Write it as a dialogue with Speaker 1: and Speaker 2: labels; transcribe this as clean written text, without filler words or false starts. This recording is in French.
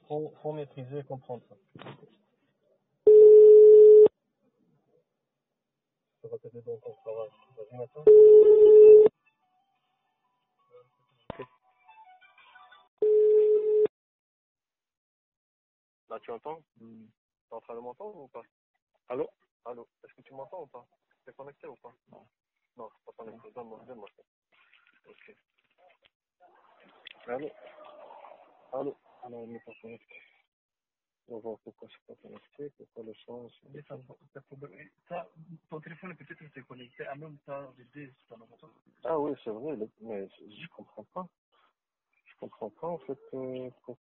Speaker 1: Faut maîtriser et comprendre ça. Ça va t'aider dans ton travail. Vas-y maintenant. Là, tu entends? T'es en train de m'entendre ou pas? Allô? Allô? Est-ce que tu m'entends ou pas? T'es connecté ou pas? Non. Non, c'est pas connecté. Donne-moi ça. Ok. Allô? Allô? Non, il n'est pas connecté. On va voir pourquoi c'est pas connecté, pourquoi le son... Mais ça, ton téléphone peut-être s'est connecté en même temps de deux sur ton ordinateur. Ah oui, c'est vrai, mais je comprends pas. Je comprends pas en fait.